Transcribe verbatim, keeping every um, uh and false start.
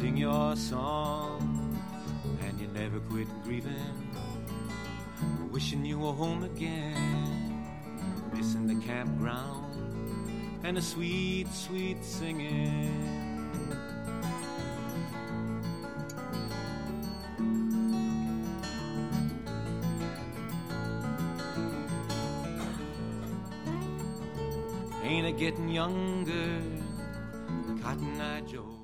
sing your song, and you never quit grieving, wishing you were home again, missing the campground and the sweet, sweet singing. Ain't a getting younger, Cotton Eye Joe.